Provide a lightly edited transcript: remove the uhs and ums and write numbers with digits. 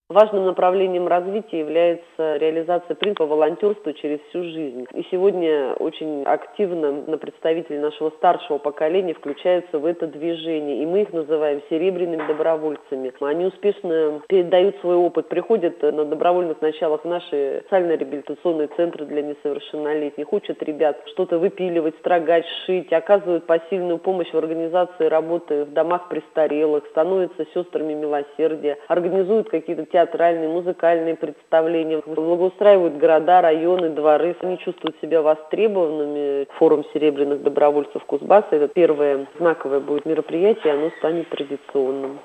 Важным направлением развития является реализация принципа волонтерства через всю жизнь. И сегодня очень активно представители нашего старшего поколения включаются в это движение, и мы их называем серебряными добровольцами. Они успешно передают свой опыт, приходят на добровольных началах в наши социально-реабилитационные центры для несовершеннолетних, учат ребят что-то выпиливать, строгать, шить, оказывают посильную помощь в организации работы в домах престарелых, становятся сестрами милосердия, организуют какие-то театральные, музыкальные представления, благоустраивают города, районы, дворы. Они чувствуют себя востребованными. Форум серебряных добровольцев Кузбасса — это первое знаковое будет мероприятие, оно станет традиционным.